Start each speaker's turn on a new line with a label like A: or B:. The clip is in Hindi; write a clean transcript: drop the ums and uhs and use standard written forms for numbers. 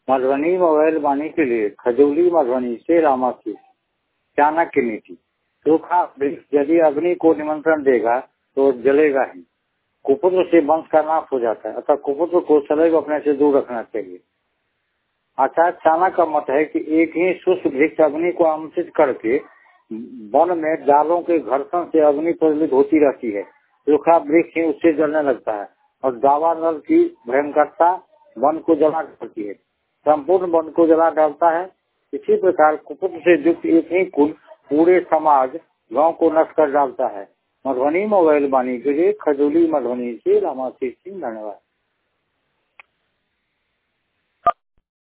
A: मधुबनी मोबाइल वाणी के लिए खजौली मधुबनी से रामाशीष। चाणक्य नीति। सूखा वृक्ष यदि अग्नि को निमंत्रण देगा तो जलेगा ही। कुपुत्र से वंश का नाश हो जाता है, अतः कुपुत्र को सदैव अपने से दूर रखना चाहिए। आचार्य चाणक्य का मत है कि एक ही शुष्क वृक्ष अग्नि को आमंत्रित करके वन में डालों के घर्षण से अग्नि प्रज्वलित होती रहती है। सूखा वृक्ष ही उससे जलने लगता है और दावानल की भयंकरता वन को जला डालती है, संपूर्ण वन को जला डालता है। इसी प्रकार कुपुत्र से युक्त एक ही कुल पूरे समाज गांव को नष्ट कर डालता है। मधुबनी मोबाइल वाणी के लिए खजौली मधुबनी से रामाशीष सिंह। धन्यवाद।